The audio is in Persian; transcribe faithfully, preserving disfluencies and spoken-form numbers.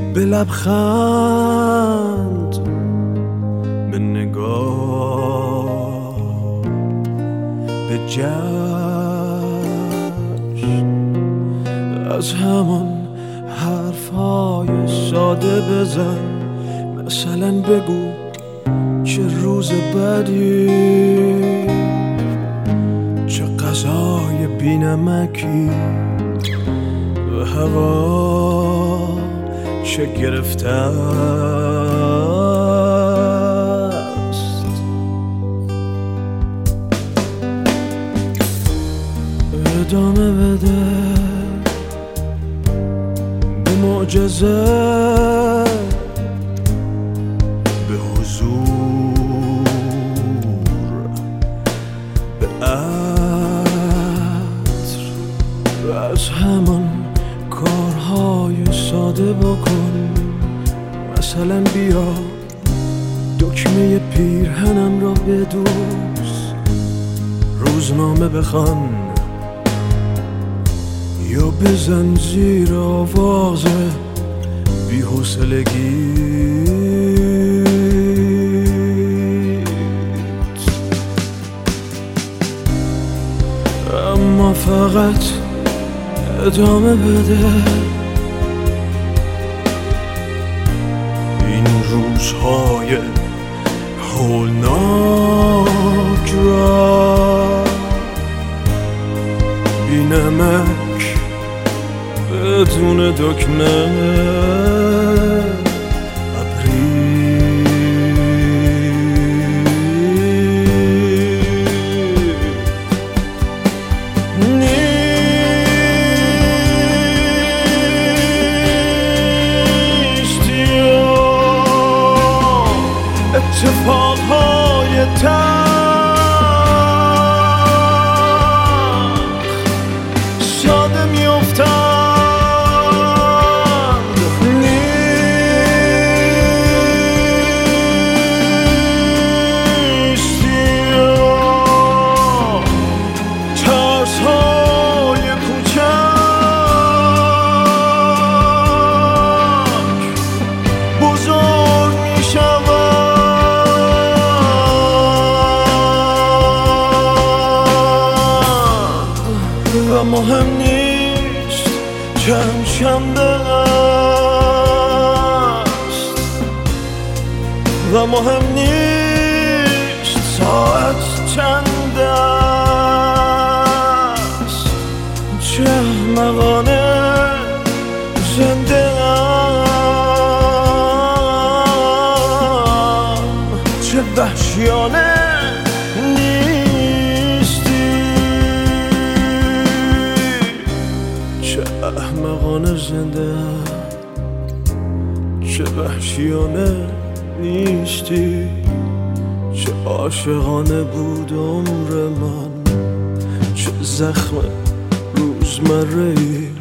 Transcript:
به لبخند، به نگاه، به جشن، از همون حرفای ساده بزن. مثلا بگو چه روز بدی، چه غذای بی‌نمکی، به هوا چه گرفته است. ادامه بده به معجزه، به حضور، به عطر، و از همان کارهای ساده بکن. مثلا بیا دکمه پیرهنم را بدوز، روزنامه بخوان یا بزن زیر آواز بی‌حوصلگیت. اما فقط ادامه بده این روزهای هولناک را، بی نمک بدون دکمه اتفاقهای تلخ ساده میافتند. نیستی ترسهای کوچک بزرگ میشوند. و مهم نیست چند شنبه است، و مهم نیست ساعت چند است. چه احمقانه زنده ام، چه وحشیانه احمقانه زنده، چه وحشیانه نیستی. چه عاشقانه بود عمر من، چه زخم روزمره‌ای